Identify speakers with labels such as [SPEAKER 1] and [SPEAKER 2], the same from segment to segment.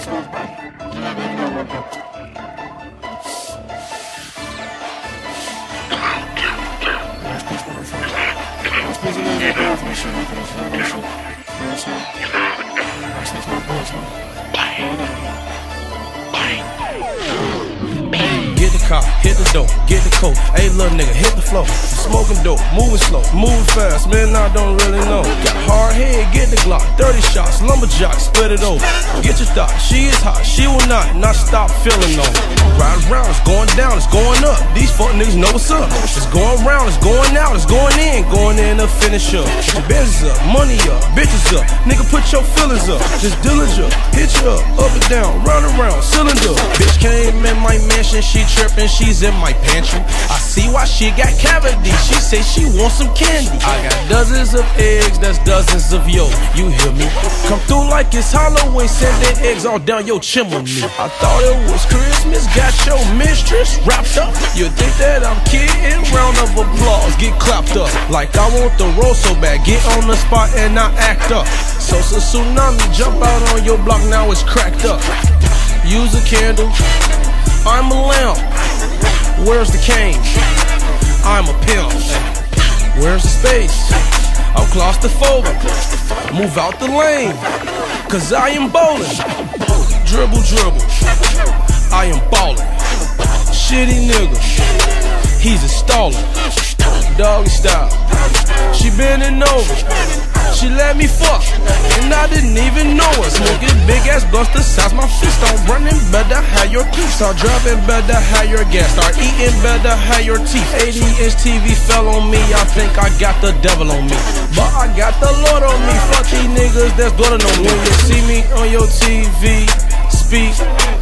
[SPEAKER 1] Get the car, hit the door, get the coat. Hey, little nigga, hit the floor. Smoking dope, moving slow, moving fast. Man, I don't really know. Got hard head, get the Glock. 30 shots, lumberjack, split it over. Get your thought, she is hot, she will not stop feeling on. Ride around, it's going down, it's going up. These fuck niggas know what's up. It's going round, it's going out, it's going in to finish up. The Benz is up, money up, bitches up. Nigga, put your feelings up. Just diligent, hit you up and down, round and round, cylinder. Bitch came in my mansion, she trippin', she's in my pantry. I see why she got cavities. She say she wants some candy. I got dozens of eggs, that's dozens of yo. You hear me? Come through like it's Halloween, sending eggs all down your chimney. I thought it was Christmas, got your mistress wrapped up. You think that I'm kidding? Round of applause, get clapped up. Like I want the roll so bad, get on the spot and I act up. So tsunami, jump out on your block, now it's cracked up. Use a candle, I'm a lamp. Where's the cane? I'm a pimp. Where's the space? I'm claustrophobic. Move out the lane, cause I am bowling. Dribble, dribble, I am ballin'. Shitty nigga, he's a stallin'. Doggy style, she bending over. She let me fuck, and I didn't even know her. Smoking big ass blunts the size my fist. Start running, better have your teeth. Start driving, better have your gas. Start eating, better have your teeth. 80-inch TV fell on me, I think I got the devil on me. But I got the Lord on me. Fuck these niggas that's gonna know me. When you see me on your TV, speak.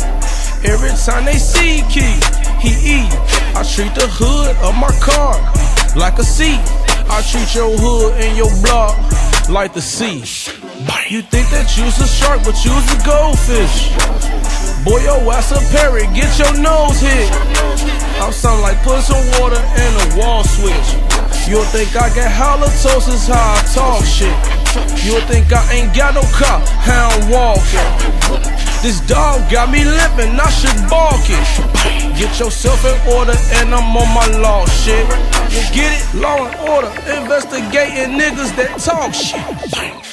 [SPEAKER 1] Every time they see Key, he eat. I treat the hood of my car like a seat. I treat your hood and your block like the sea. You think that you's a shark, but you's a goldfish. Boy, your ass a parrot, get your nose hit. I'm sounding like putting some water in a wall switch. You'll think I got halitosis, how I talk shit. You'll think I ain't got no car, how I'm walking. This dog got me limping, I should balk it. Get yourself in order and I'm on my law shit. You get it? Law and order, investigating niggas that talk shit.